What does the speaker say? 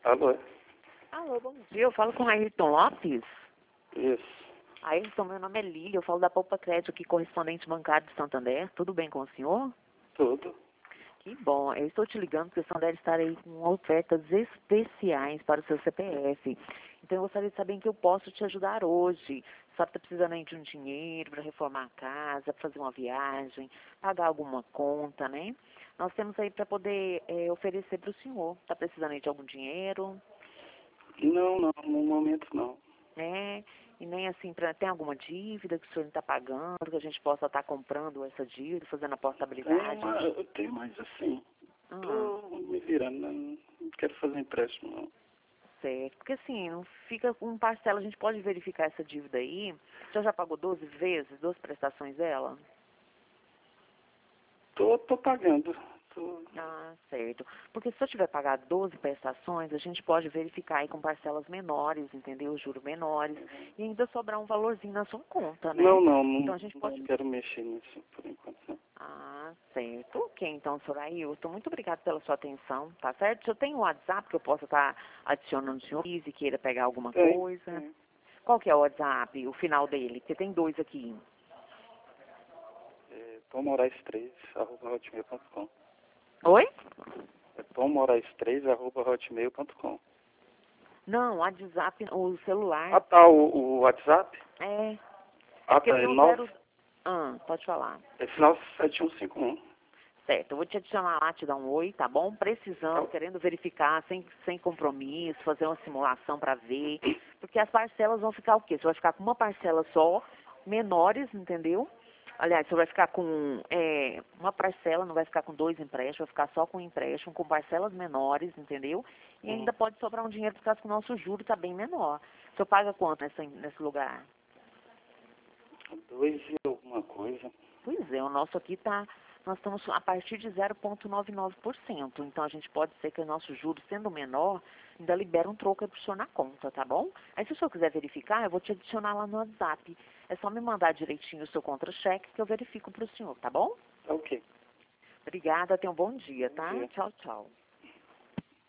Alô? Alô, bom dia. Eu falo com o Ayrton Lopes. Isso. Ayrton, meu nome é Lília. Eu falo da Poupa Crédito aqui, correspondente bancário de Santander. Tudo bem com o senhor? Tudo. Que bom. Eu estou te ligando porque o senhor deve estar aí com ofertas especiais para o seu CPF. Então, eu gostaria de saber em que eu posso te ajudar hoje. Só está precisando aí de um dinheiro para reformar a casa, para fazer uma viagem, pagar alguma conta, né? Nós temos aí para poder oferecer para o senhor. Está precisando aí de algum dinheiro? Não, no momento não. Né? E nem assim, tem alguma dívida que o senhor não está pagando, que a gente possa estar comprando essa dívida, fazendo a portabilidade? Eu tenho mais assim. Ah, Tô me virando, não quero fazer empréstimo não. certo. Porque assim, não fica com parcela, a gente pode verificar essa dívida aí. O senhor já pagou 12 vezes, 12 prestações dela? Tô pagando. Ah, certo. Porque se eu tiver pagado 12 prestações, a gente pode verificar aí com parcelas menores, entendeu? Juros menores, e ainda sobrar um valorzinho na sua conta, né? Então a gente pode. Não quero mexer nisso por enquanto não. Ah, certo. Ok, então, Sorailton, muito obrigada pela sua atenção, tá certo? Eu tenho um WhatsApp que eu posso estar adicionando o senhor, se queira pegar alguma coisa. Tem. Qual que é o WhatsApp, o final dele? Porque tem dois aqui. Tommorais3@hotmail.com. Oi? Tommorais3@hotmail.com. Não, WhatsApp, o celular. Ah, tá, o WhatsApp? É, Ah, porque tá, tem é o 9, zero. Ah, pode falar. é final 7151. Certo, eu vou te adicionar lá, te dar um oi, tá bom? Precisando, querendo verificar, sem compromisso, fazer uma simulação para ver. Porque as parcelas vão ficar o quê? Você vai ficar com uma parcela só, menores, entendeu? Aliás, você vai ficar com uma parcela, não vai ficar com dois empréstimos, vai ficar só com um empréstimo, com parcelas menores, entendeu? E ainda pode sobrar um dinheiro por causa que o nosso juro está bem menor. O senhor paga quanto nesse lugar? 2 e alguma coisa. Pois é, o nosso aqui nós estamos a partir de 0,99%. Então, a gente pode ser que o nosso juro, sendo menor, ainda libera um troco aí para o senhor na conta, tá bom? Aí, se o senhor quiser verificar, eu vou te adicionar lá no WhatsApp. É só me mandar direitinho o seu contra-cheque que eu verifico para o senhor, tá bom? Tá ok. Obrigada, tenha um bom dia, Bom tá? dia. Tchau, tchau.